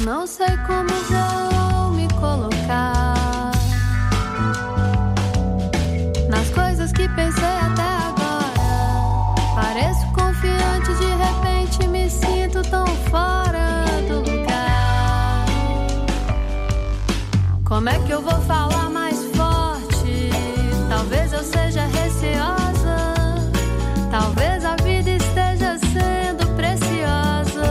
não sei como vou me colocar nas coisas que pensei até agora. Pareço confiante, de repente me sinto tão fora do lugar. Como é que eu vou falar mais forte? Talvez eu seja receosa, talvez a vida esteja sendo preciosa.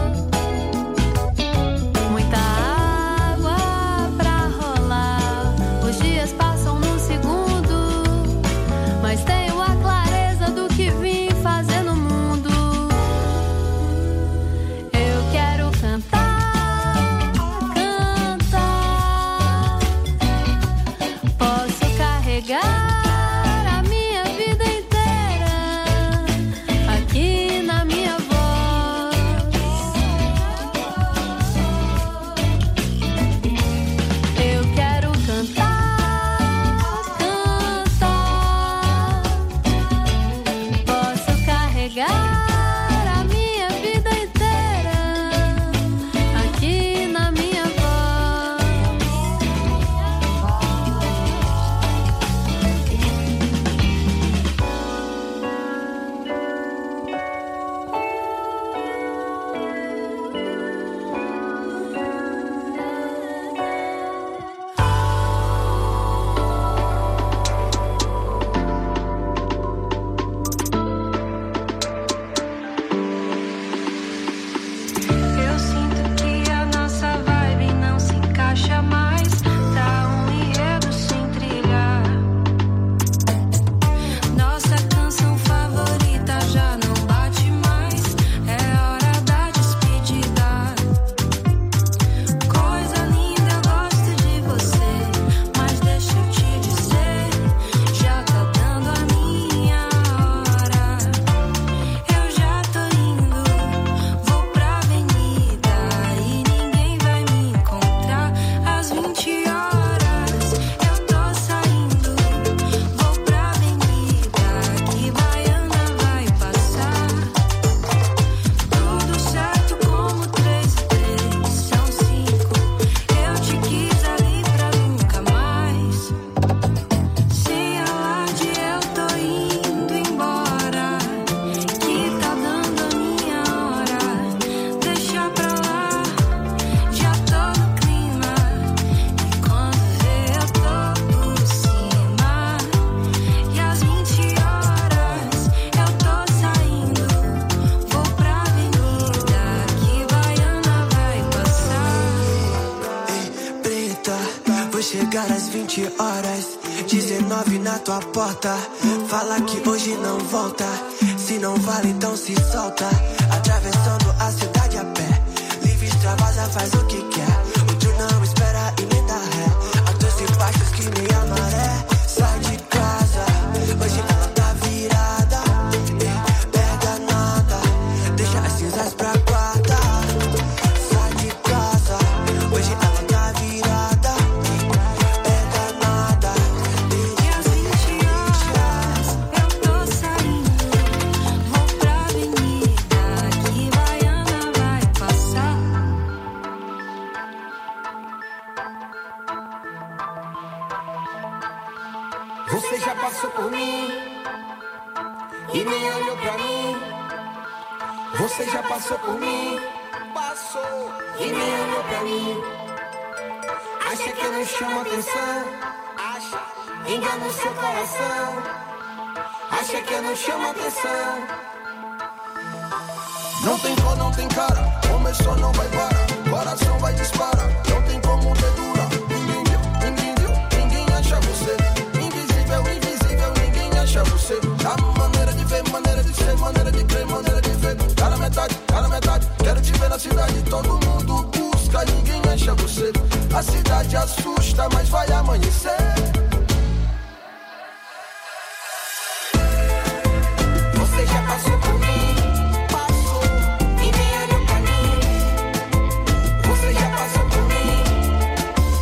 Muita água pra rolar, os dias passam num segundo, mas tenho a clareza do que vim fazer no mundo. Eu quero cantar, cantar. Posso carregar a minha vida inteira aqui na minha voz. Eu quero cantar, cantar. Posso carregar a minha vida inteira aqui na minha voz. Eu sinto que a nossa vibe não se encaixa mais. Tá um enredo sem trilhar. Nossa canção favorita já não bate mais. É hora da despedida. Coisa linda, eu gosto de você, mas deixa eu te dizer, já tá dando a minha hora. Eu já tô indo, vou pra avenida e ninguém vai me encontrar às 20 horas. Eu tô saindo, vou pra avenida que Baiana vai passar. Tudo certo como 3 e 3 são 5. Eu te quis ali pra nunca mais. Sem alarde eu tô indo embora, que tá dando a minha hora. Deixa pra lá, já tô no clima. E quando vê eu tô por cima. E às 20 horas eu tô saindo, vou pra avenida que Baiana vai passar. Ei, preta, vou chegar às 20 horas, 19 na tua porta. Fala que hoje não volta, se não vale então se solta. Atravessando a cidade a pé, livre, extravasa, faz o que quer. O tu não espera e nem dá ré, altos e baixos que nem a maré. Sai de casa, hoje ela tá virada. Ei, pega nada, deixa as cinzas pra guarda. Sai de casa, hoje ela tá virada. Pega nada, E às 20 horas eu tô saindo, vou pra avenida que Baiana vai passar. Você já passou por mim e nem olhou pra mim. Você já passou por mim, passou e nem olhou pra mim. Acha que eu não chamo atenção? Acha, engana o seu coração. Acha que eu não chamo atenção? Não tem cor, não tem cara, começou, não vai parar. Coração vai disparar, não tem como dedura. Ninguém viu, ninguém acha você. Invisível, invisível, ninguém acha você. A maneira de ver, maneira de ser, maneira de crer, maneira de ver. Tá na metade, quero te ver na cidade. Todo mundo busca, ninguém acha você. A cidade assusta, mas vai amanhecer. Você já passou por mim, passou e nem olhou pra mim. Você já passou por mim,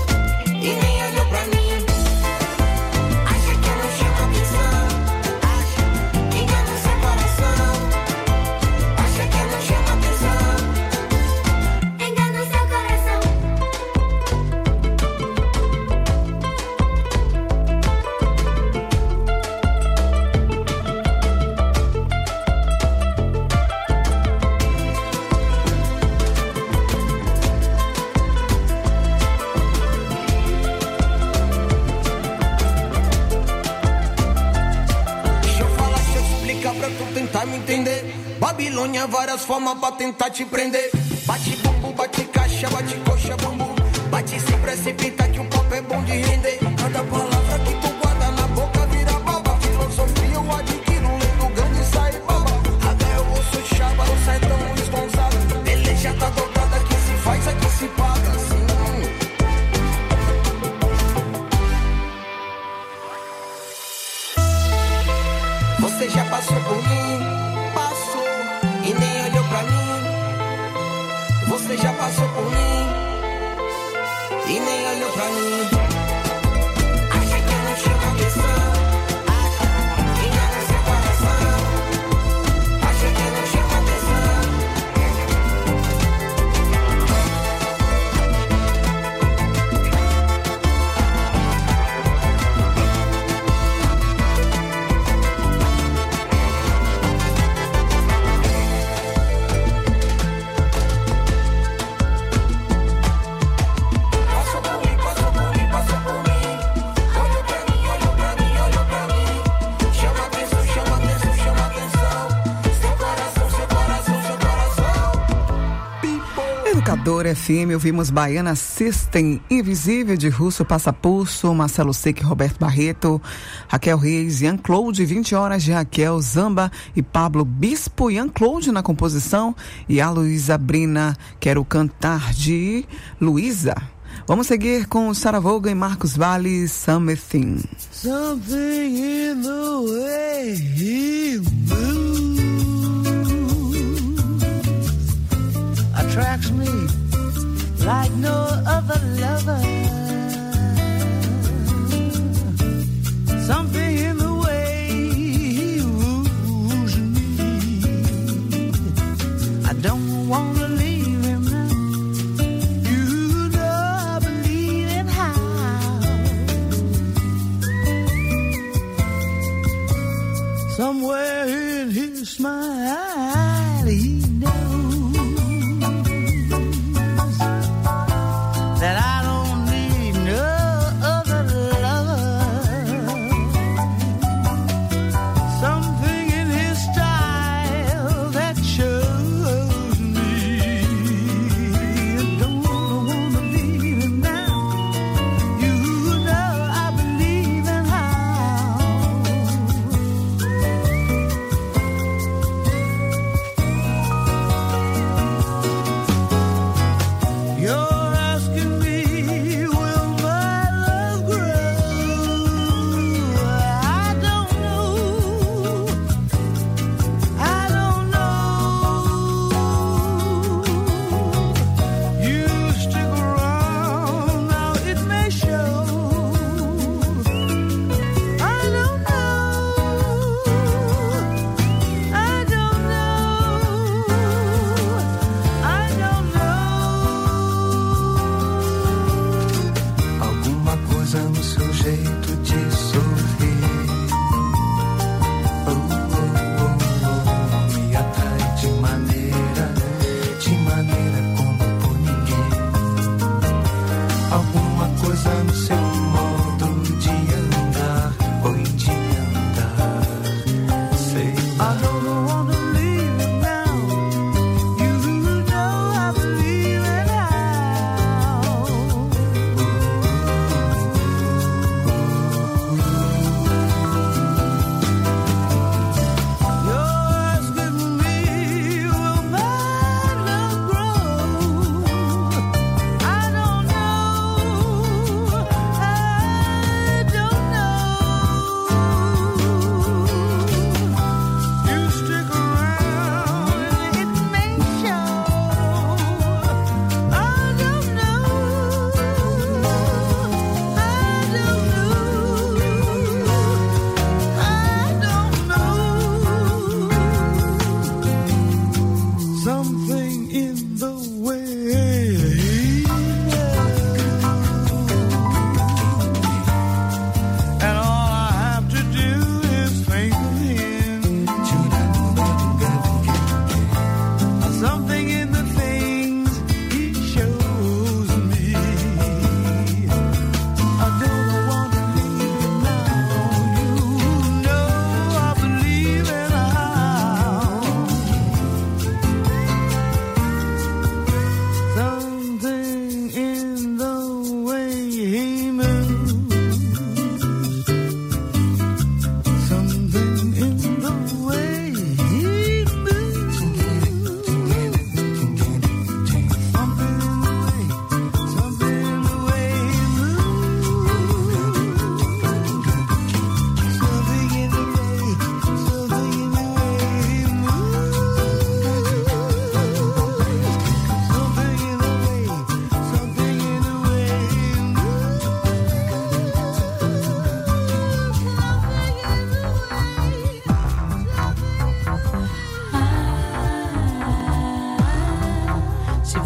pra tu tentar me entender. Babilônia, várias formas pra tentar te prender. Bate bumbo, bate caixa, bate coxa, bambu. Bate sem precipita que o papo é bom de render. Cada palavra que tu guarda na boca vira baba. Filosofia eu adquiro, lendo grande sai baba. Agora eu vou sou chaba, não sai tão esponjado. Beleza tá dobrada, que se faz, aqui se paga assim. Você já passou por mim, passou e nem olhou pra mim. Você já passou por mim e nem olhou pra mim. Acha que eu não chamo atenção? Engana seu coração. Acha que eu não chamo atenção? Educador FM, ouvimos Baiana System, Invisível de Russo Passapulso, Marcelo Seque, Roberto Barreto, Raquel Reis, Ian Claude, 20 horas de Raquel Zamba e Pablo Bispo, Ian Claude na composição e a Luísa Brina, Quero Cantar de Luísa. Vamos seguir com Sarah Vaughan e Marcos Vale, Something. Something in the way he moves attracts me like no other lover. Something in the way he woos me. I don't want to leave him now. You know I believe in how. Somewhere in his smile he knows that I don't need no other lover. Something in his style that shows me I don't want to leave him now. You know I believe in how.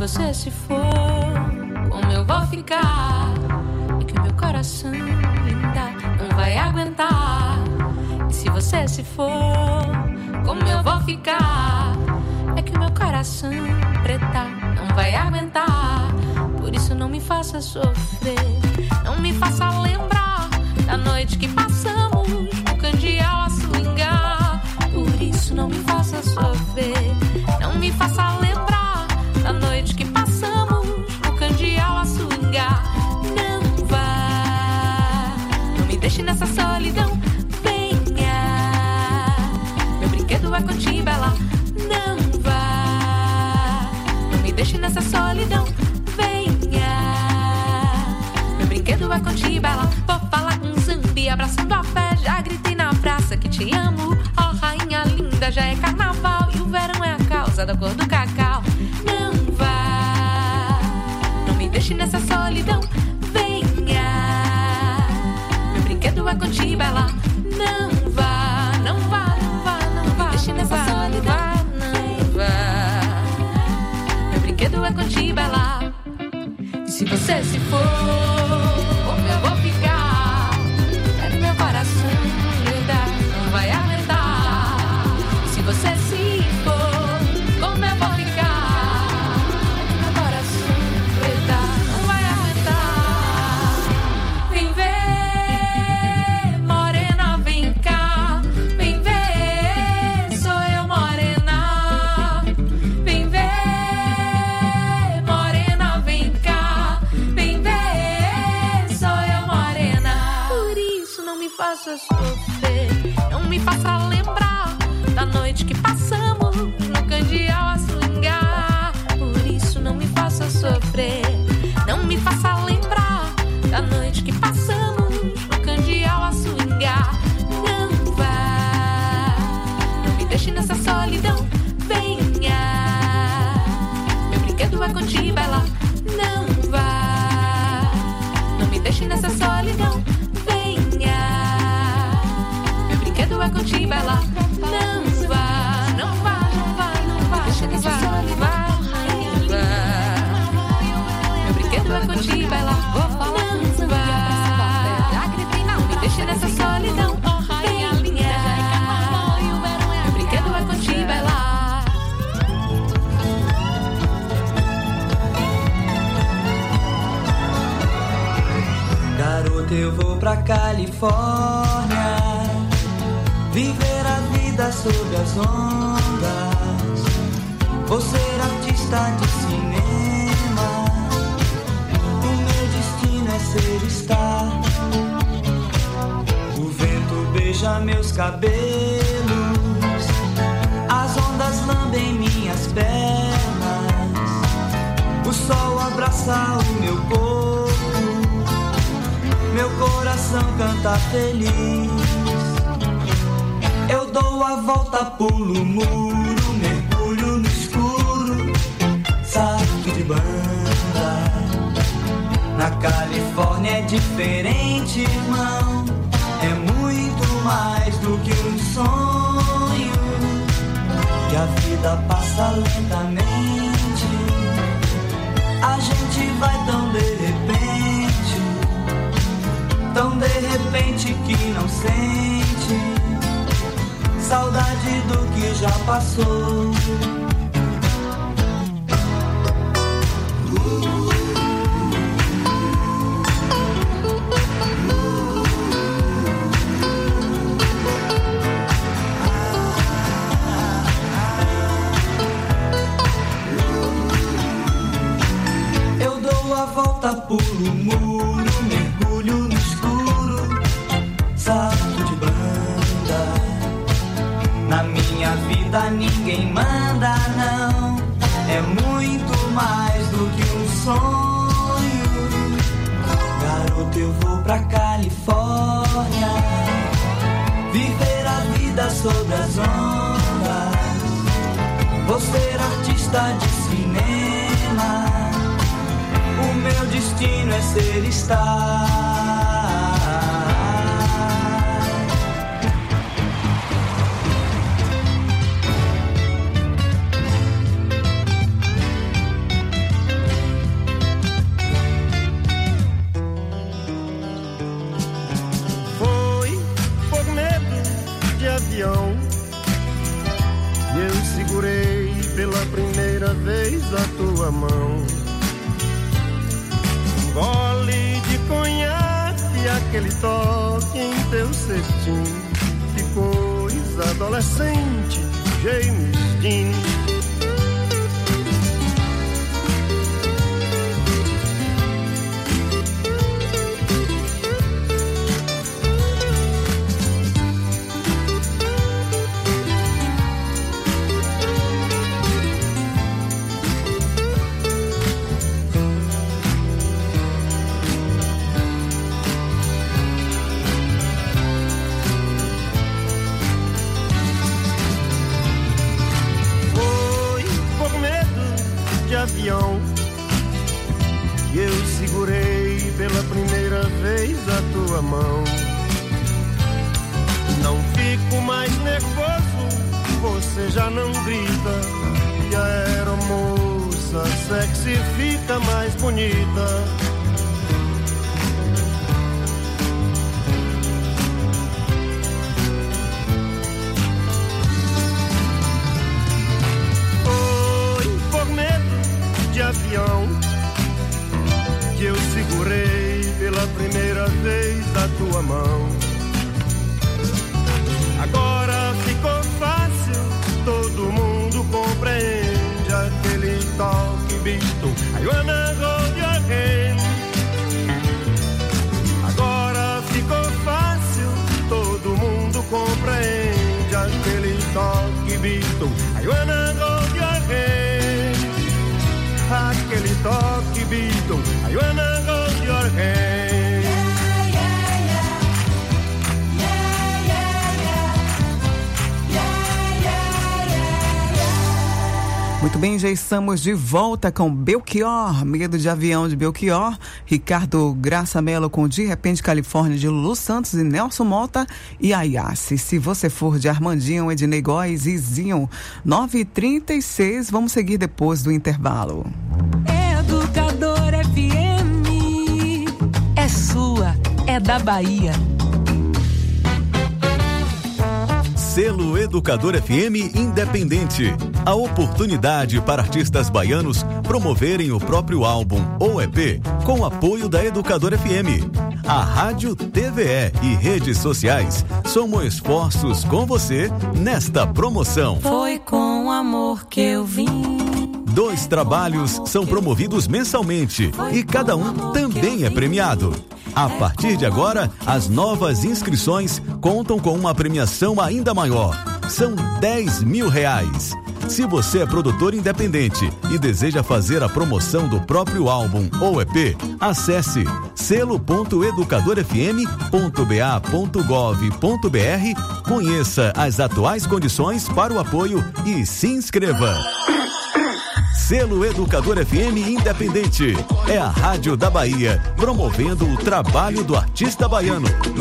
você se for, como eu vou ficar? É que o meu coração ainda não vai aguentar. E se você se for, como eu vou ficar? É que o meu coração preta não vai aguentar. Por isso não me faça sofrer, não me faça lembrar da noite que passamos no candeal a swingar. Por isso não me faça sofrer, não me faça lembrar da noite que passamos no candeal a swingar. Não vá, não me deixe nessa solidão. Venha, meu brinquedo é contigo, Bela. Não vá, não me deixe nessa solidão. Meu brinquedo é contigo, Bela. Vou falar com Zambi, abraçando a fé. Já gritei na praça que te amo. Ó, rainha linda, já é carnaval. E o verão é a causa da cor do cacau. Não vá, não me deixe nessa solidão. Venha, meu brinquedo é contigo, Bela. Não vá, não vá, não vá, não vá. Me deixe nessa solidão. Não vá, meu brinquedo é contigo, Bela. E se você se for, como eu vou ficar? É que meu coração verdade não vai aguentar. E se você se for, como eu vou ficar? É que meu coração verdade não vai aguentar. Vem ver, morena, vem cá. Vem ver, sou eu, morena. Vem ver, morena, vem cá. Vem ver, sou eu, morena. Por isso não me faça sofrer, não me faça lembrar da noite que passamos no candeal a swingar. Por isso não me faça sofrer, não me faça lembrar da noite que passamos no candeal a swingar. Não vá, não me deixe nessa solidão. Venha, meu brinquedo é contigo, Bela. Não vá, não me deixe nessa solidão. Venha, meu brinquedo é contigo, Bela. Não vá, não vá, não vá, não vá. Deixa nessa solidão. Não vá, meu brinquedo é contigo, Bela. Vou falar, não vá, já gritei, não me deixe nessa solidão. Venha, meu brinquedo é contigo, Bela. Garota, eu vou pra Califórnia viver a vida sob as ondas. Vou ser artista de cinema. O meu destino é ser star. O vento beija meus cabelos, as ondas lambem minhas pernas. O sol abraça o meu corpo, meu coração canta feliz. Eu dou a volta, pulo o muro, mergulho no escuro, salto de banda. Na Califórnia é diferente, irmão. É muito mais do que um sonho. E a vida passa lentamente. A gente vai tão de repente, tão de repente que não sente saudade do que já passou. Eu dou a volta, pulo o muro, mergulho no escuro, salto de banda. Na minha vida ninguém manda, não. É muito mais do que um sonho. Garota, eu vou pra Califórnia viver a vida sob as ondas. Vou ser artista de cinema. O meu destino é ser star. Eu segurei pela primeira vez a tua mão. Um gole de conhaque, aquele toque em teu cetim. Que coisa adolescente, James Dean. Avião, e eu segurei pela primeira vez a tua mão. Não fico mais nervoso, você já não grita, e a aeromoça sexy fica mais bonita. De avião, que eu segurei pela primeira vez a tua mão. Agora ficou fácil, todo mundo compreende aquele toque visto. I wanna hold your hand. Agora ficou fácil, todo mundo compreende aquele toque visto. I wanna hold your hand. Aquele toque Beatle, I wanna hold your hand. Yeah, yeah, yeah. Yeah, yeah, yeah. Yeah, yeah, yeah, yeah. Muito bem, já estamos de volta com Belchior, Medo de Avião de Belchior, Ricardo Graça Mello com De Repente Califórnia de Lulu Santos e Nelson Mota e Ayassi. Se Você For de Armandinho, Ednei Góes e Zinho. 9h36, vamos seguir depois do intervalo. Educador FM é sua, é da Bahia. Selo Educador FM Independente. A oportunidade para artistas baianos promoverem o próprio álbum ou EP com apoio da Educador FM. A Rádio, TVE e redes sociais somam esforços com você nesta promoção. Foi com amor que eu vim. 2 trabalhos são promovidos mensalmente e cada um também é premiado. A partir de agora, as novas inscrições contam com uma premiação ainda maior. São R$10 mil. Se você é produtor independente e deseja fazer a promoção do próprio álbum ou EP, acesse selo.educadorfm.ba.gov.br, conheça as atuais condições para o apoio e se inscreva. Selo Educador FM Independente. É a Rádio da Bahia, promovendo o trabalho do artista baiano.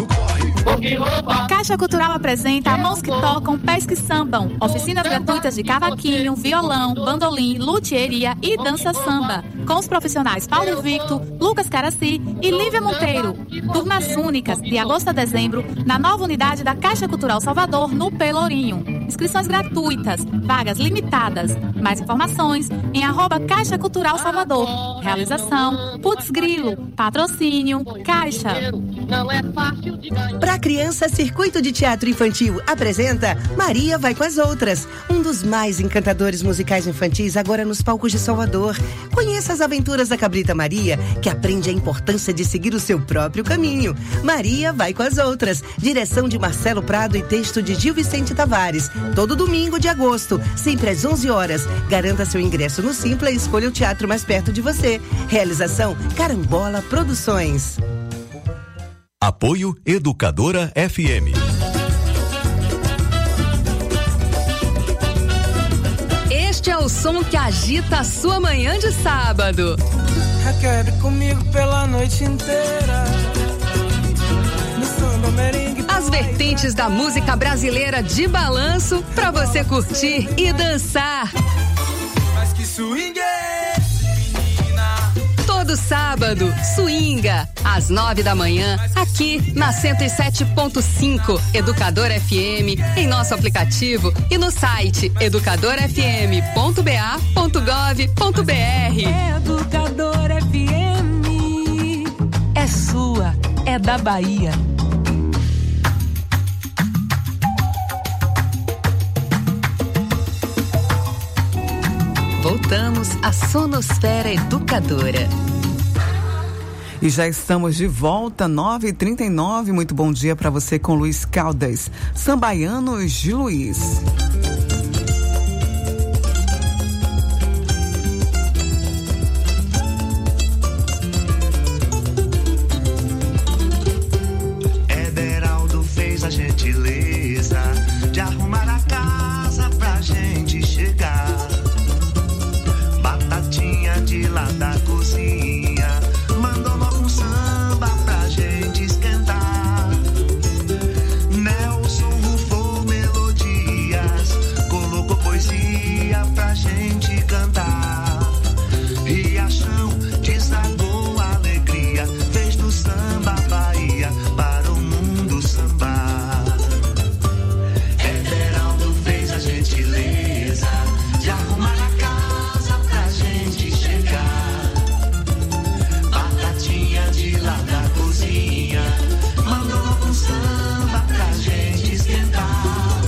Caixa Cultural apresenta Mãos que Tocam, Pés que Sambam. Oficinas gratuitas de cavaquinho, violão, bandolim, luthieria e dança samba. Com os profissionais Paulo Victor, Lucas Caraci e Lívia Monteiro. Turmas únicas, de agosto a dezembro, na nova unidade da Caixa Cultural Salvador, no Pelourinho. Inscrições gratuitas, vagas limitadas. Mais informações em @Caixa Cultural Salvador. Realização Putz Grilo. Patrocínio Caixa. Para criança, Circuito de Teatro Infantil apresenta Maria Vai com as Outras, um dos mais encantadores musicais infantis agora nos palcos de Salvador. Conheça as aventuras da cabrita Maria, que aprende a importância de seguir o seu próprio caminho. Maria Vai com as Outras, direção de Marcelo Prado e texto de Gil Vicente Tavares. Todo domingo de agosto, sempre às 11 horas. Garanta seu ingresso no Simpla e escolha o teatro mais perto de você. Realização Carambola Produções. Apoio Educadora FM. Este é o som que agita a sua manhã de sábado. Quer comigo pela noite inteira. No samba, merengue. As vertentes da música brasileira de balanço pra você curtir e dançar. Mas que swing é esse, menina? Todo sábado, swinga, às 9 da manhã, aqui na 107.5 Educador FM, em nosso aplicativo e no site educadorfm.ba.gov.br. Educador FM é sua, é da Bahia. Voltamos à Sonosfera Educadora. E já estamos de volta, 9h39. Muito bom dia para você com Luiz Caldas. Sambaianos de Luiz. Everaldo fez a gentileza de arrumar a casa pra gente chegar. Batatinha de lá da cozinha mandou logo um samba pra gente esquentar. Nelson rufou melodias, colocou poesia pra gente cantar. Riachão desagou a alegria, fez do samba Bahia para o mundo sambar. Everaldo fez a gentileza de arrumar a casa pra gente chegar. Batatinha de lá da cozinha mandou logo um samba pra gente esquentar.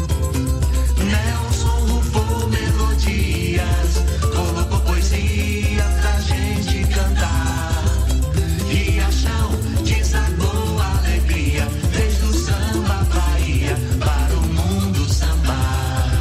Nelson rufou melodias, colocou poesia pra gente cantar. Riachão desagou a alegria, fez do samba Bahia para o mundo sambar.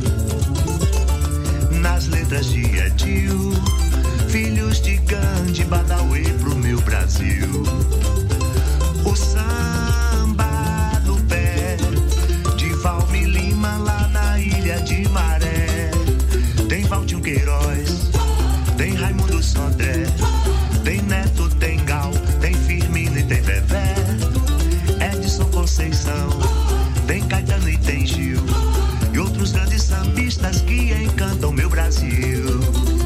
Nas letras de Edil, filhos de Gandhi, Badauê pro meu Brasil. O samba do pé de Valmir Lima lá na Ilha de Maré. Tem Valtinho Queiroz, tem Raimundo Sodré, tem Neto, tem Gal, tem Firmino e tem Vevé. Edson Conceição, tem Caetano e tem Gil, e outros grandes sambistas que encantam meu Brasil.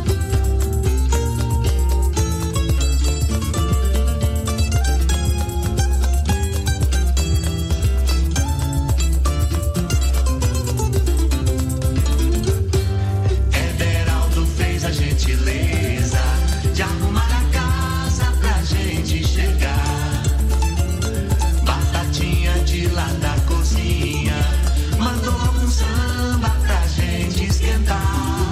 Everaldo fez a gentileza de arrumar a casa pra gente chegar. Batatinha de lá da cozinha mandou logo um samba pra gente esquentar.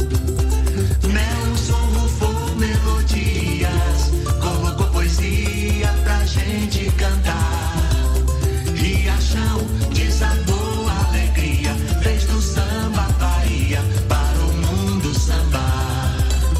Nelson rufou melodias, colocou poesia pra gente cantar. Riachão desagou a alegria, fez do samba Bahia para o mundo sambar.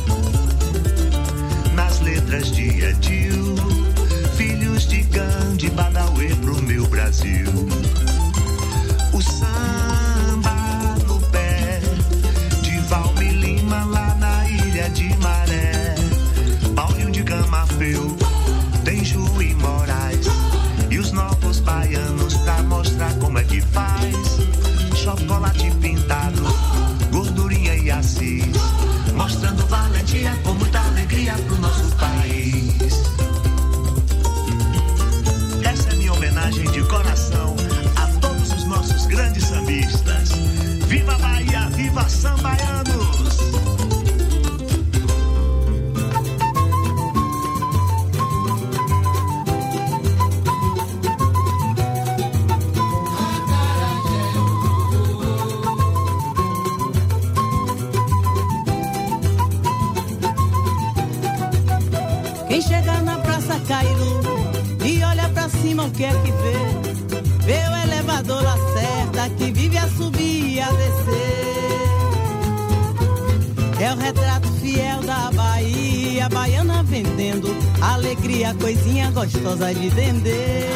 Nas letras de Edil, filhos de Gandhi, Badauê pro meu Brasil. O samba no pé de Valmir Lima lá na Ilha de Maré. Paulinho de Camafeu, tem Juí Moraes e os novos baianos pra mostrar como é que faz. Chocolate pintado, gordurinha e assis, mostrando valentia com muita alegria pro nosso país. Essa é minha homenagem de coração a todos os nossos grandes sambistas. Viva Bahia, viva Sambaianos! Quem chega na Praça Cairu e olha pra cima, o que é que vê? Vê o elevador Lacerda que vive a subir e a descer. É o retrato fiel da Bahia, baiana vendendo alegria, coisinha gostosa de vender.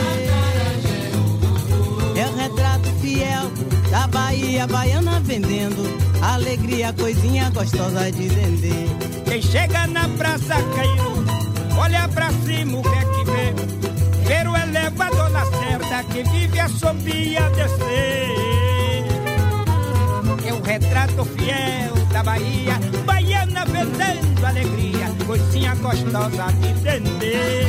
É o retrato fiel da Bahia, baiana vendendo alegria, coisinha gostosa de vender. Quem chega na Praça Cairu, olha pra cima, o que é que vê? Ver o elevador Lacerda que vive a subir e a descer. É o retrato fiel da Bahia, baiana baiana vendendo alegria, coisinha gostosa de entender.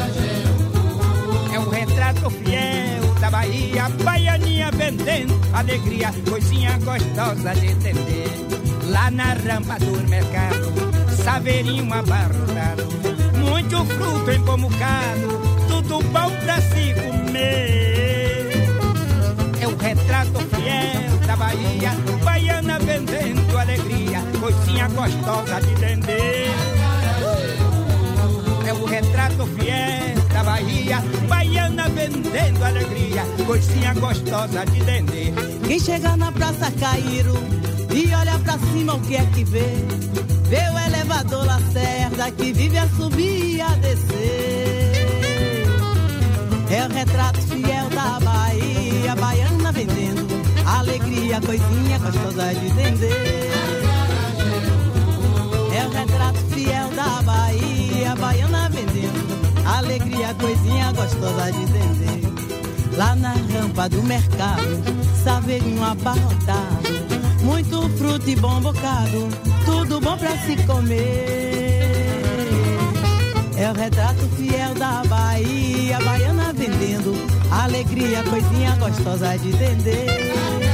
É um retrato fiel da Bahia, baianinha vendendo alegria, coisinha gostosa de entender. Lá na rampa do mercado, saveirinho abarrotado, muito fruto empomucado, tudo bom pra se comer. É um retrato fiel da Bahia, baiana vendendo alegria, coisinha gostosa de entender. É o retrato fiel da Bahia, baiana vendendo alegria, coisinha gostosa de entender. Quem chega na Praça Caíro e olha pra cima, o que é que vê? Vê o elevador Lacerda que vive a subir e a descer. É o retrato fiel da Bahia, baiana vendendo alegria, coisinha gostosa de entender. É o retrato fiel da Bahia, baiana vendendo alegria, coisinha gostosa de entender. Lá na rampa do mercado, saveirinho abarrotado, muito fruto e bom bocado, tudo bom pra se comer. É o retrato fiel da Bahia, baiana vendendo alegria, coisinha gostosa de entender.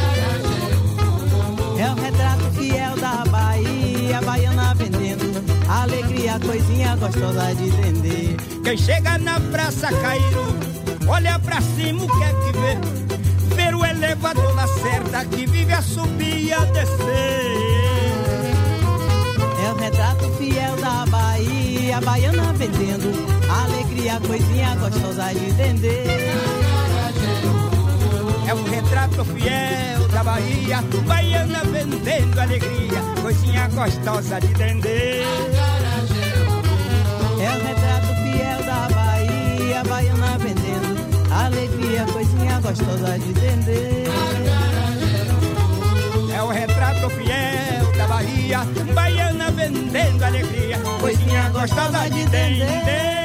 É o retrato fiel da Bahia, baiana vendendo alegria, coisinha gostosa de entender. Quem chega na Praça Caíro, olha pra cima, o que é que vê? Ver o elevador Lacerda que vive a subir e a descer. É o retrato fiel da Bahia, baiana vendendo alegria, coisinha gostosa de entender. É o retrato fiel da Bahia, baiana vendendo alegria, coisinha gostosa de entender. É o retrato fiel da Bahia, baiana vendendo alegria, coisinha gostosa de entender. É o retrato fiel da Bahia, baiana vendendo alegria, coisinha gostosa de entender.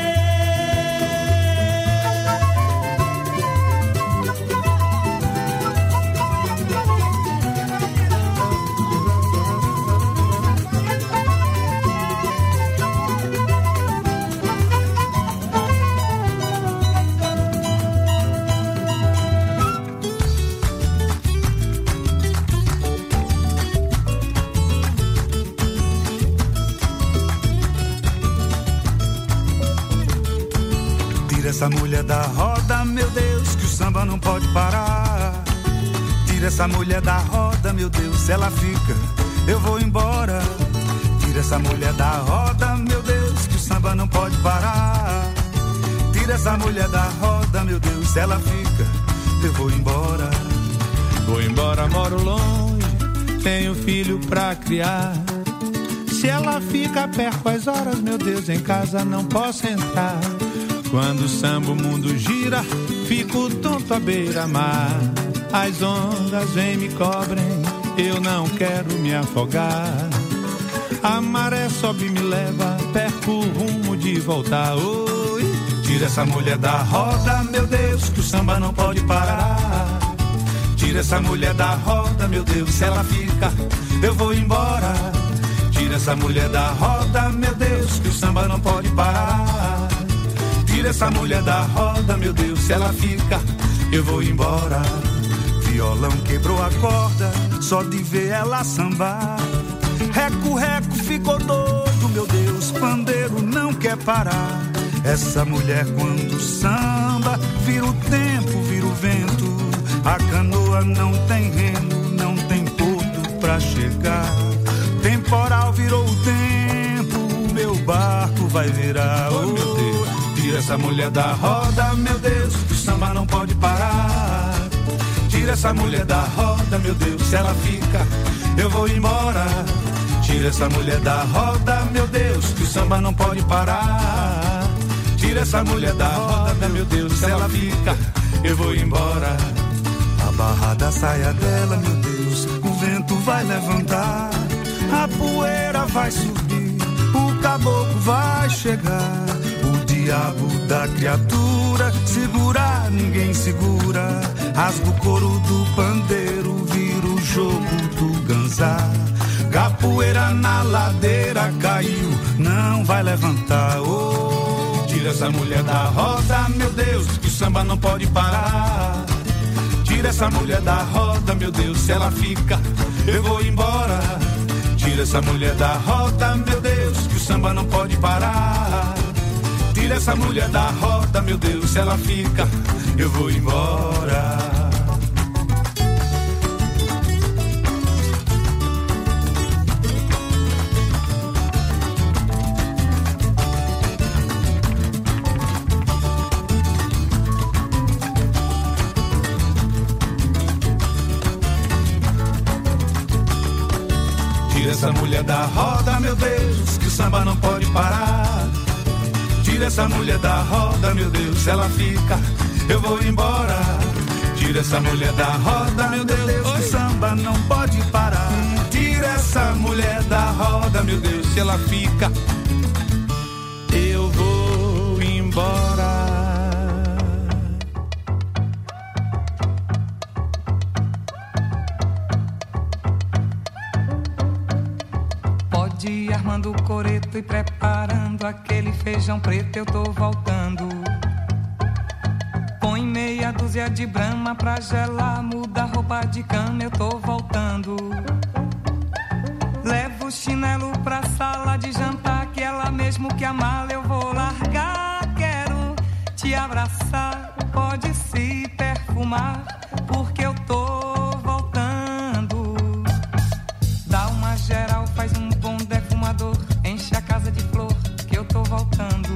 Essa mulher da roda, meu Deus, que o samba não pode parar. Tira essa mulher da roda, meu Deus, se ela fica, eu vou embora. Tira essa mulher da roda, meu Deus, que o samba não pode parar. Tira essa mulher da roda, meu Deus, se ela fica, eu vou embora. Vou embora, moro longe, tenho filho pra criar. Se ela fica perto às horas, meu Deus, em casa não posso entrar. Quando o samba o mundo gira, fico tonto à beira-mar. As ondas vêm me cobrem, eu não quero me afogar. A maré sobe e me leva, perco o rumo de voltar. Oi, tira essa mulher da roda, meu Deus, que o samba não pode parar. Tira essa mulher da roda, meu Deus, se ela fica, eu vou embora. Tira essa mulher da roda, meu Deus, que o samba não pode parar. Tira essa mulher da roda, meu Deus, se ela fica, eu vou embora. Violão quebrou a corda, só de ver ela sambar. Reco, reco, ficou doido, meu Deus, pandeiro não quer parar. Essa mulher quando samba, vira o tempo, vira o vento. A canoa não tem remo, não tem porto pra chegar. Temporal virou o tempo, o meu barco vai virar. Oh, meu Deus. Tira essa mulher da roda, meu Deus, o samba não pode parar. Tira essa mulher da roda, meu Deus, se ela fica, eu vou embora. Tira essa mulher da roda, meu Deus, que o samba não pode parar. Tira essa mulher da roda, meu Deus, se ela fica, eu vou embora. A barra da saia dela, meu Deus, o vento vai levantar. A poeira vai subir, o caboclo vai chegar. O diabo da criatura, segurar ninguém segura. Rasga o couro do pandeiro, vira o jogo do ganzá. Capoeira na ladeira caiu, não vai levantar. Oh, tira essa mulher da roda, meu Deus, que o samba não pode parar. Tira essa mulher da roda, meu Deus, se ela fica, eu vou embora. Tira essa mulher da roda, meu Deus, que o samba não pode parar. Tira essa mulher da roda, meu Deus, se ela fica, eu vou embora. Tira essa mulher da roda, meu Deus, que o samba não pode parar. Tira essa mulher da roda, meu Deus, se ela fica, eu vou embora. Tira essa mulher da roda, meu Deus, o samba não pode parar. Tira essa mulher da roda, meu Deus, se ela fica, eu vou embora. Pode ir armando o coreto e preparando aquele feijão preto, eu tô voltando. Põe meia dúzia de brama pra gelar, muda roupa de cama, eu tô voltando. Levo o chinelo pra sala de jantar, que ela mesmo que a mala eu vou largar. Quero te abraçar, pode se perfumar, porque eu tô voltando. Dá uma geral, faz um bom defumador, enche a casa de flor, que eu tô voltando.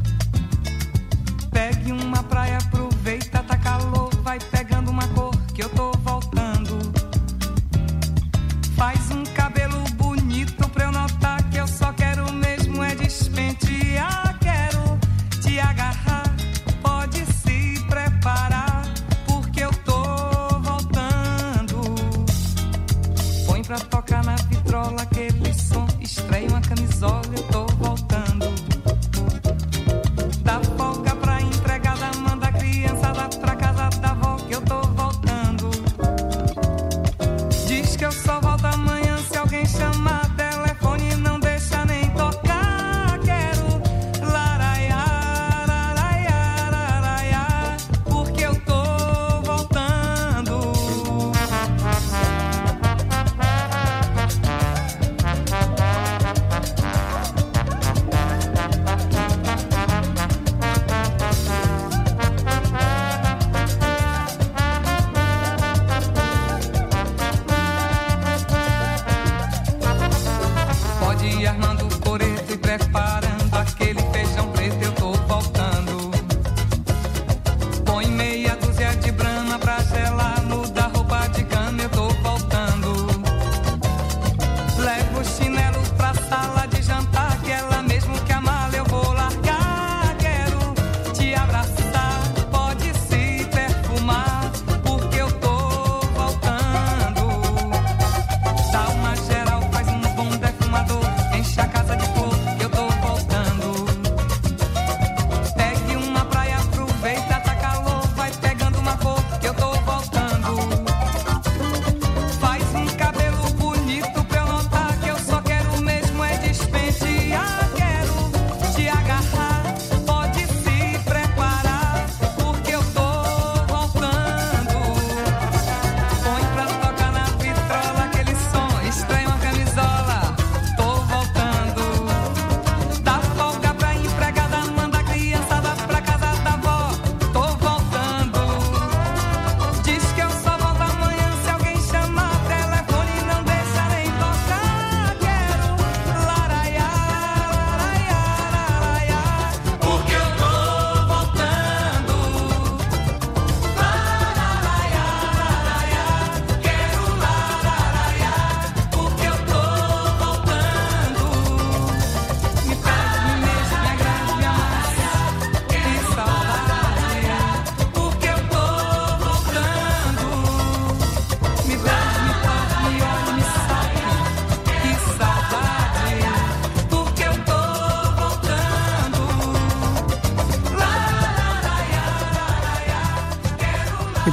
Pegue uma praia, aproveita, tá calor, vai pegando uma cor, que eu tô voltando. Faz um cabelo bonito pra eu notar que eu só quero mesmo é despentear. Quero te agarrar, pode se preparar, porque eu tô voltando. Põe pra tocar na vitrola aquele som, estreia uma camisola, eu tô voltando. Dá folga pra empregada, manda a criançada pra casa da avó, que eu tô voltando. Diz que eu só volto amanhã, se alguém chamar telefone não deixa nem tocar. Quero laraiar, laraiar, laraiar, porque eu tô voltando.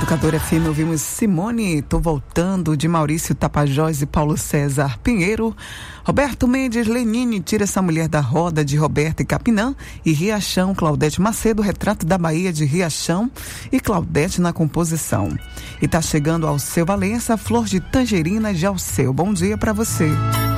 Educadora FM, ouvimos Simone, Tô Voltando, de Maurício Tapajós e Paulo César Pinheiro. Roberto Mendes, Lenine, Tira Essa Mulher da Roda, de Roberto e Capinã. E Riachão, Claudete Macedo, Retrato da Bahia, de Riachão e Claudete na composição. E tá chegando Alceu Valença, Flor de Tangerina, de Alceu. Bom dia pra você.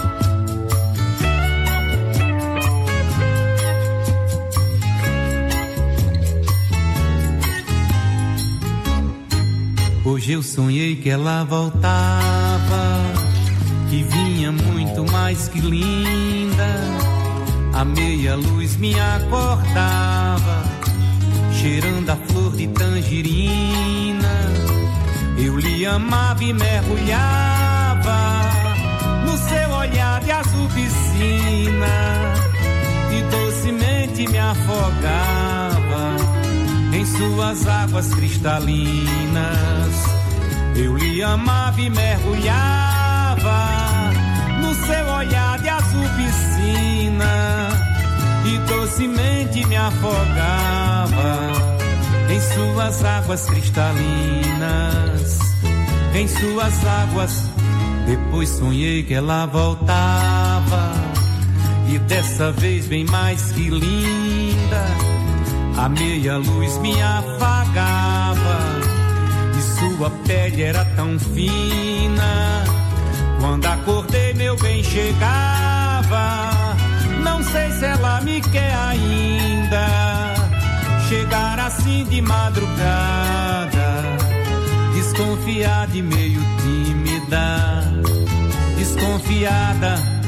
Hoje eu sonhei que ela voltava, que vinha muito mais que linda. A meia luz me acordava, cheirando a flor de tangerina. Eu lhe amava e mergulhava no seu olhar de azul piscina, e docemente me afogava em suas águas cristalinas. Eu lhe amava e mergulhava no seu olhar de azul piscina, e docemente me afogava em suas águas cristalinas, em suas águas. Depois sonhei que ela voltava, e dessa vez bem mais que linda. A meia luz me afagava, e sua pele era tão fina. Quando acordei meu bem chegava, não sei se ela me quer ainda. Chegar assim de madrugada, desconfiada e meio tímida, desconfiada.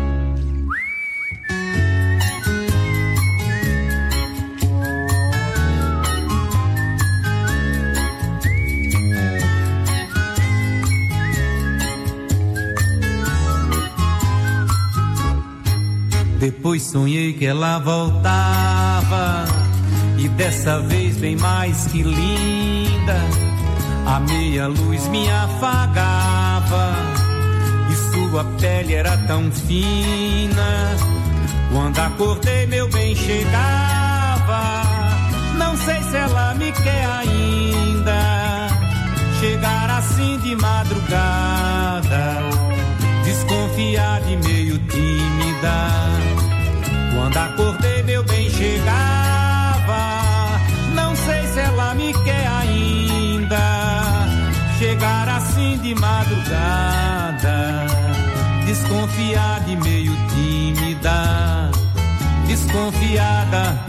Depois sonhei que ela voltava, e dessa vez bem mais que linda. A meia luz me afagava, e sua pele era tão fina. Quando acordei meu bem chegava, não sei se ela me quer ainda. Chegar assim de madrugada, desconfiada e meio tímida. Quando acordei meu bem chegava, não sei se ela me quer ainda. Chegar assim de madrugada, desconfiada e meio tímida, desconfiada.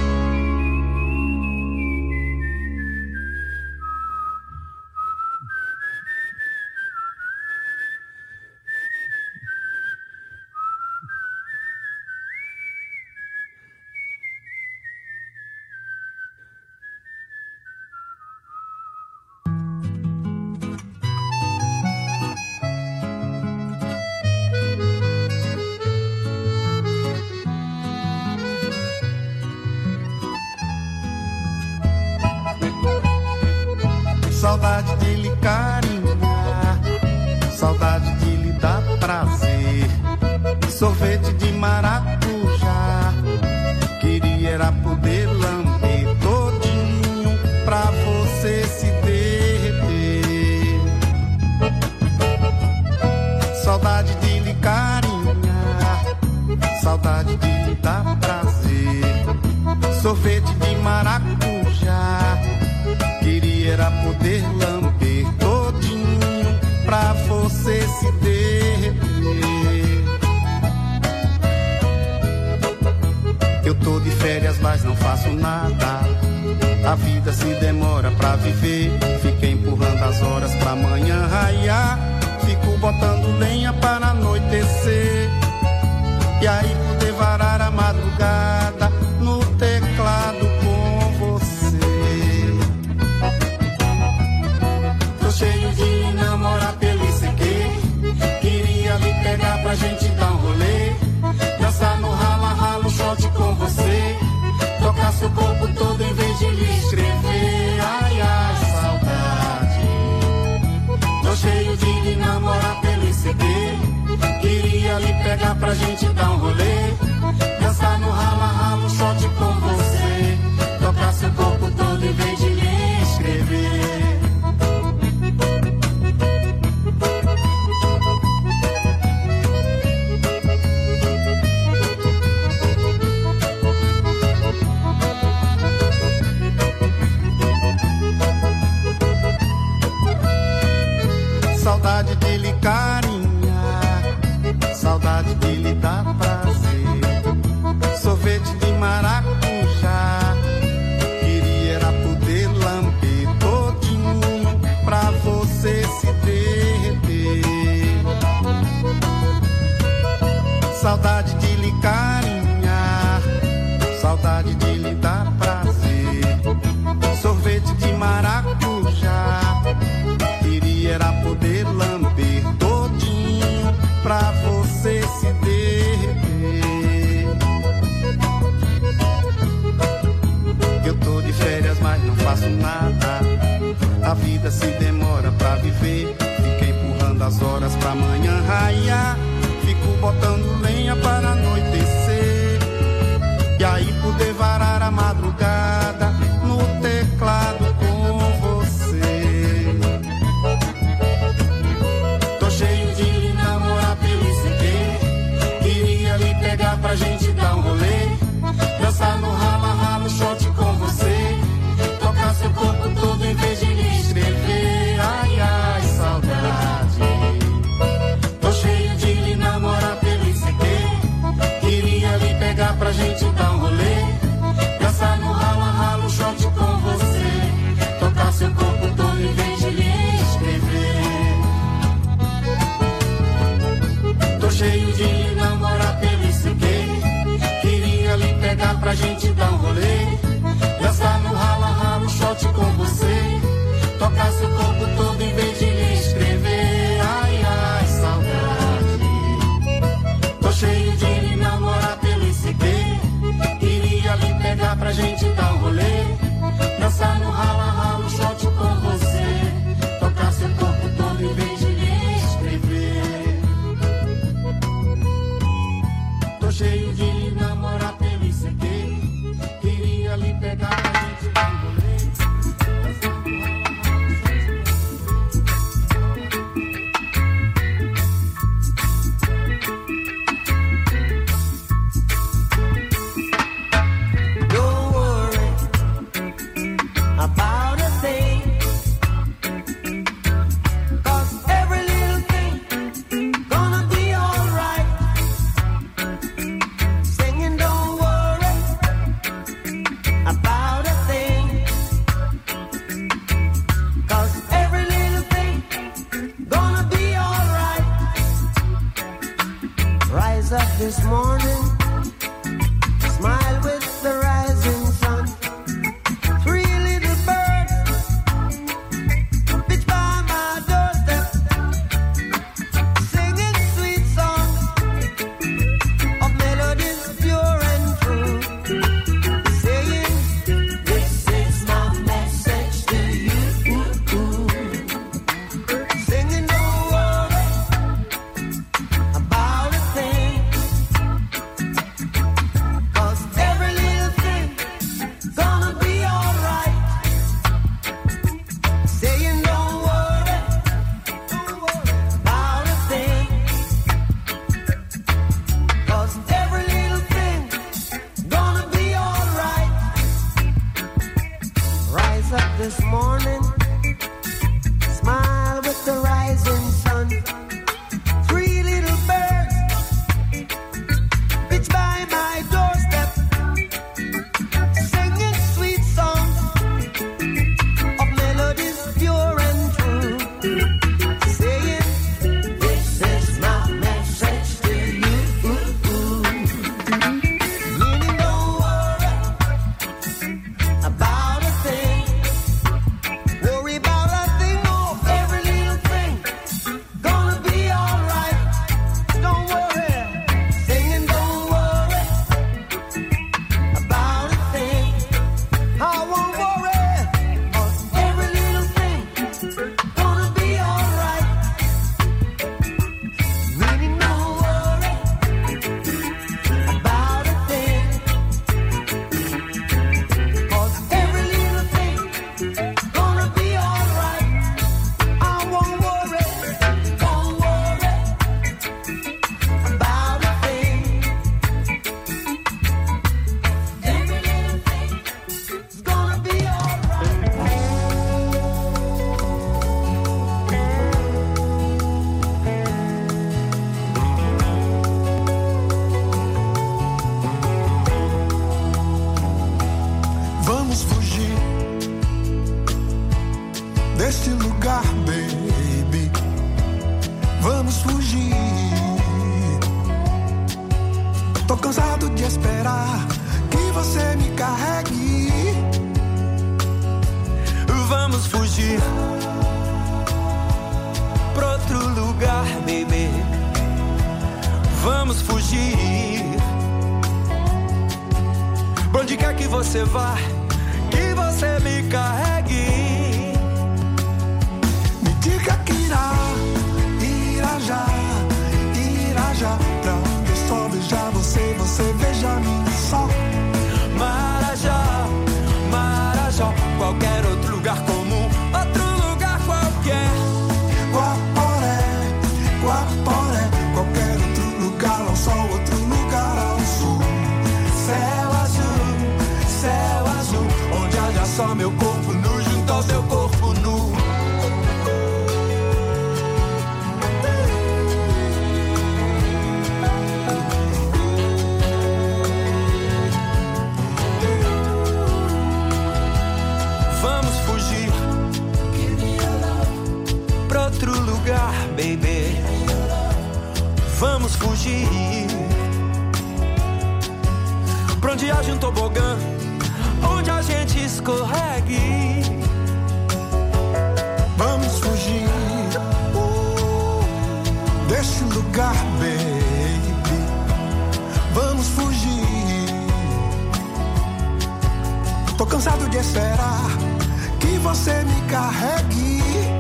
Saudade de lhe carinhar, saudade de lhe dar prazer. Sorvete de maracujá, queria era poder lamber todinho pra você se derreter. Saudade de lhe carinhar, saudade de lhe dar prazer. Sorvete de maracujá, queria era poder lamber todinho pra você se derreter. Eu tô de férias, mas não faço nada. A vida se demora pra viver. Fiquei empurrando as horas pra amanhã raiar. Fico botando lenha para anoitecer, e aí poder varar a madrugada no teclado com você. Cheio de namorar pelo ICQ, queria lhe pegar pra gente dar um rolê, dançar no rala-rala, um shot com você, tocar seu corpo todo em vez de lhe escrever. Ai, ai, saudade. Tô cheio de lhe namorar pelo ICQ, queria lhe pegar pra gente dar um rolê, dançar no rala-rala, um shot com você, tocar seu corpo todo em vez de lhe escrever. saudade de lhe carinhar, saudade de lhe dar prazer. Sorvete de maracujá, queria era poder lamber todinho pra você se derreter. Eu tô de férias, mas não faço nada. A vida se demora pra viver. Fica empurrando as horas pra amanhã raiar. Fico botando lenha para anoitecer. E aí poder varar a madrugada no teclado com você. Tô cheio de lhe namorar pelo ICQ. Queria lhe pegar pra gente dar um rolê. Dançar no rala-rala, shot com você. Tocar seu corpo todo em vez de lhe escrever. Ai, ai, saudade. Tô cheio de lhe namorar pelo ICQ. Queria lhe pegar pra gente dar um rolê. Dançar no rala-rala, shot com você. Tocar seu corpo todo em vez de lhe escrever. Tô cheio de lhe namorar pelo ICQ. Queria lhe pegar pra gente dar um rolê. Dançar no rala-rala, shot com você. Tocar seu corpo todo em vez de lhe escrever. Ai, ai, saudade. Tô cheio de lhe namorar pelo ICQ. Queria lhe pegar pra gente dar um rolê. Dançar no rala-rala, shot com você. Tocar seu corpo todo em vez de lhe escrever. Tô cheio de lhe namorar pelo ICQ. Queria lhe pegar pra gente dar um rolê. Don't worry about a thing, 'cause every little thing gonna be alright. Singing, don't worry about a thing, 'cause every little thing gonna be alright. Rise up this morning, smile with the rising sun. Three little birds pitch by my doorstep, singing sweet songs of melodies pure and true, saying, this is my message to you. Singing, don't worry about a thing, 'cause every little thing gonna be alright. Saying, don't worry about a thing, 'cause every little thing gonna be alright. Rise up this morning, smile with the rising sun. Three little birds pitch by my doorstep, singing sweet songs of melodies pure and true, saying, this is my message to you. Meaning, don't worry about a thing, worry about a thing, oh, every little thing gonna be alright. Don't worry, singing, don't worry about a thing. I won't worry, 'cause every little thing gonna be alright. Meaning, don't worry about a thing, 'cause every little thing gonna be alright. I won't worry, don't worry about a thing. Every little thing is gonna be alright. Vamos fugir deste lugar, baby. Vamos fugir. Tô cansado de esperar que você me carregue. Vamos fugir pra outro lugar, baby. Vamos fugir. Pra onde quer que você vá, que você me carregue. Me diga que irá já, pra onde eu só veja você, você veja mim só. Marajó, Marajó, qualquer outro lugar comum, outro lugar qualquer. Guaporé, Guaporé, qualquer outro lugar ao sol, outro lugar ao sul. Céu azul, onde haja só meu corpo nu junto ao seu corpo nu. Vamos fugir pra outro lugar, baby. Vamos fugir pra onde haja um tobogã, onde a gente escorregue. Vamos fugir desse lugar, baby. Vamos fugir. Tô cansado de esperar que você me carregue.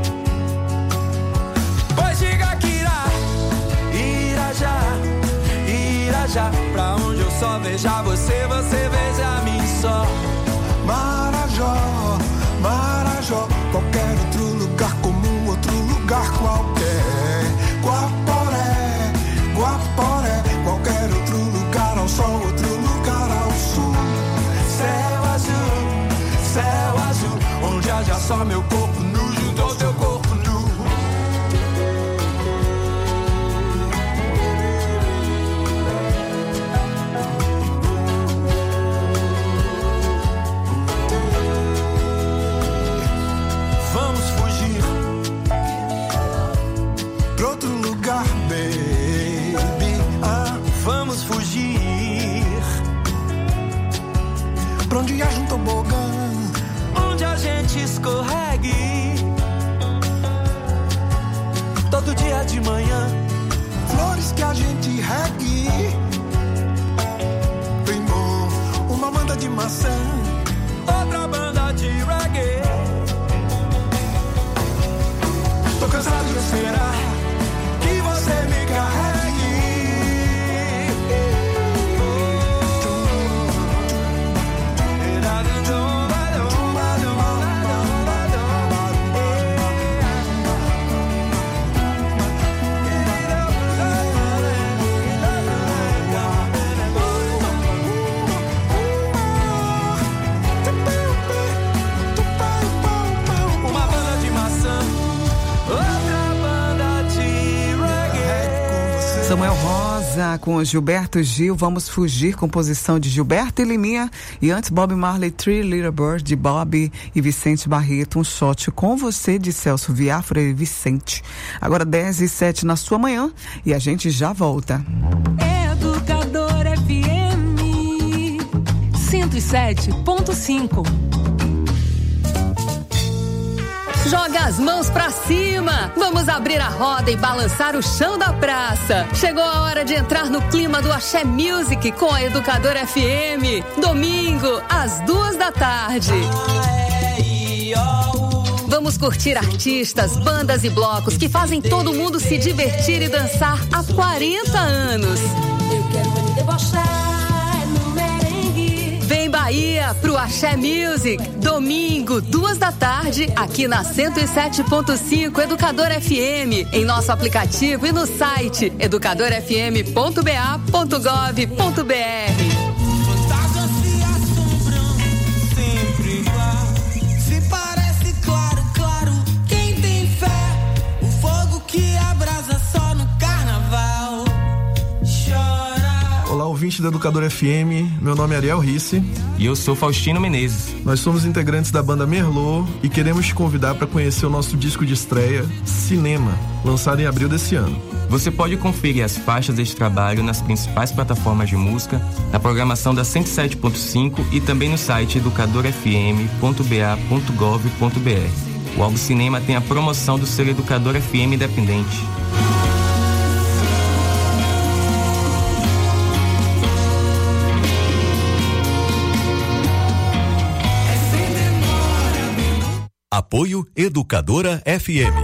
Pois diga que irá já, pra onde eu só veja você, você veja mim só. Marajó, Marajó, qualquer outro lugar comum, outro lugar qualquer. Guaporé, Guaporé, qualquer outro lugar ao sol, outro lugar ao sul. Céu azul, onde haja só meu corpo nu junto ao teu corpo nu. Vamos fugir pra outro lugar, baby. Vamos fugir pra onde haja um tobogã, onde a gente escorregue. Todo dia de manhã, flores que a gente regue. Bem bom, uma banda de maçã, outra banda de reggae. Tô cansado de esperar que você me carregue. Uma banda de maçã, outra banda de reggae. Samuel Rosa com Gilberto Gil, Vamos Fugir, composição de Gilberto e Liminha. E antes, Bob Marley, Three Little Birds, de Bob e Vicente Barreto, Um Shot com Você, de Celso Viafra e Vicente. Agora 10h07 na sua manhã e a gente já volta. Educador FM 107.5. Joga as mãos pra cima! Vamos abrir a roda e balançar o chão da praça. Chegou a hora de entrar no clima do Axé Music com a Educador FM. Domingo, às 2h. Vamos curtir artistas, bandas e blocos que fazem todo mundo se divertir e dançar há 40 anos. Eu quero me debochar no merengue. Vem Bahia pro Axé Music, domingo, 2h, aqui na 107.5 Educador FM, em nosso aplicativo e no site educadorfm.ba.gov.br. Olá, ouvinte da Educador FM, meu nome é Ariel Risse. E eu sou Faustino Menezes. Nós somos integrantes da banda Merlot e queremos te convidar para conhecer o nosso disco de estreia, Cinema, lançado em abril desse ano. Você pode conferir as faixas deste trabalho nas principais plataformas de música, na programação da 107.5 e também no site educadorfm.ba.gov.br. O Algo Cinema tem a promoção do selo Educador FM Independente. Apoio Educadora FM.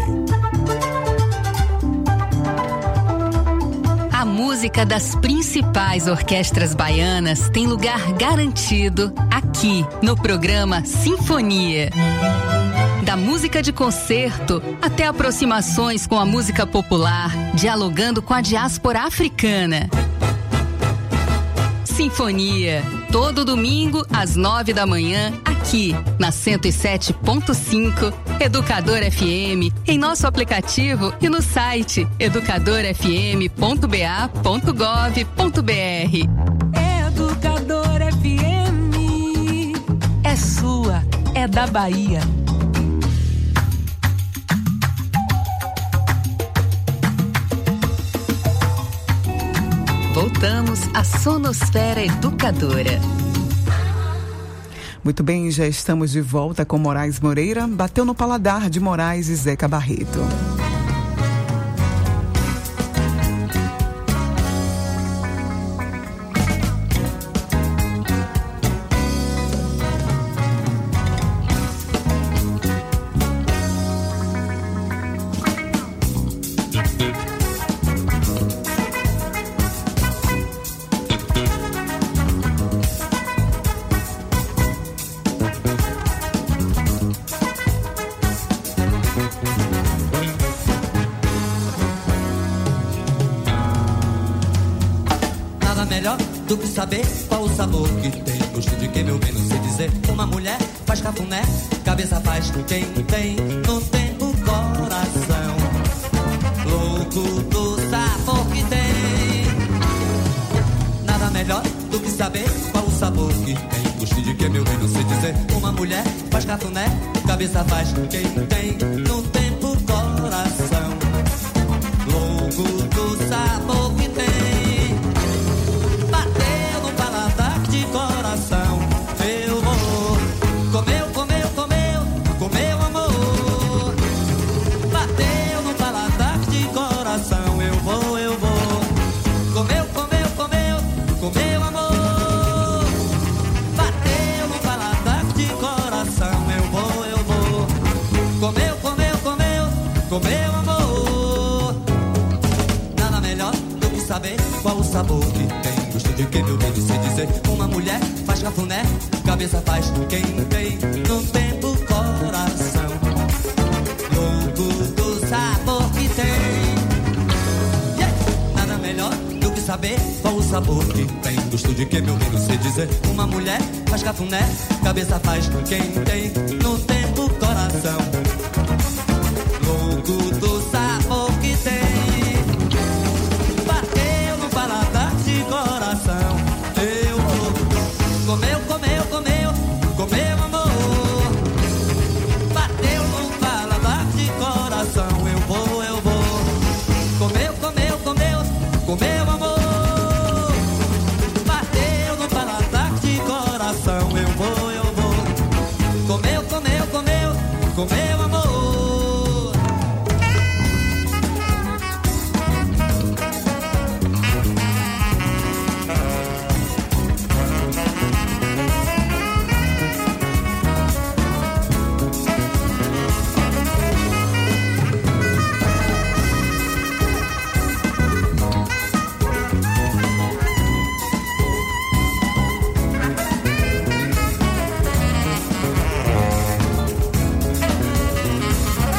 A música das principais orquestras baianas tem lugar garantido aqui no programa Sinfonia. Da música de concerto até aproximações com a música popular, dialogando com a diáspora africana. Sinfonia, todo domingo às 9 da manhã, aqui na 107.5 Educador FM, em nosso aplicativo e no site educadorfm.ba.gov.br. Educador FM é sua, é da Bahia. Voltamos à Sonosfera Educadora. Muito bem, já estamos de volta com Moraes Moreira. Bateu no paladar de Moraes e Zeca Barreto. Do que saber qual o sabor que tem. Gosto de quem meu bem não sei dizer. Uma mulher faz cafuné, cabeça faz quem tem. Não tem o coração louco do sabor que tem. Nada melhor do que saber qual o sabor que tem. Gosto de quem meu bem não sei dizer. Uma mulher faz cafuné, cabeça faz quem tem. Não tem o coração louco do sabor que tem. Meu amor, nada melhor do que saber qual o sabor que tem. Gosto de quem meu bem sei dizer. Uma mulher faz cafuné, cabeça faz quem tem. Não tem o coração louco do sabor que tem. Yeah. Nada melhor do que saber qual o sabor que tem. Gosto de quem meu bem sei dizer. Uma mulher faz cafuné, cabeça faz quem tem. Não tem o coração do sabor que tem. Bateu no paladar de coração. Eu vou. Comeu, comeu, comeu, comeu amor. Bateu no paladar de coração. Eu vou, eu vou. Comeu, comeu, comeu, comeu amor. Bateu no paladar de coração. Eu vou, eu vou. Comeu, comeu, comeu, comeu amor.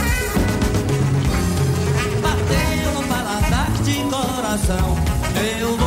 Eu